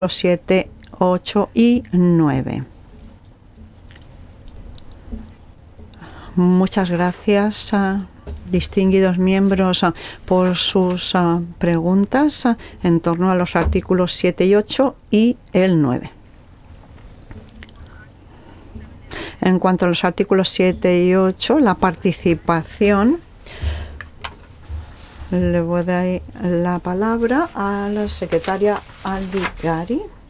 7, 8 y 9. Muchas gracias, distinguidos miembros, por sus preguntas en torno a los artículos 7 y 8 y el 9. En cuanto a los artículos 7 y 8, la participación, le voy a dar la palabra a la secretaria Aldi Gari.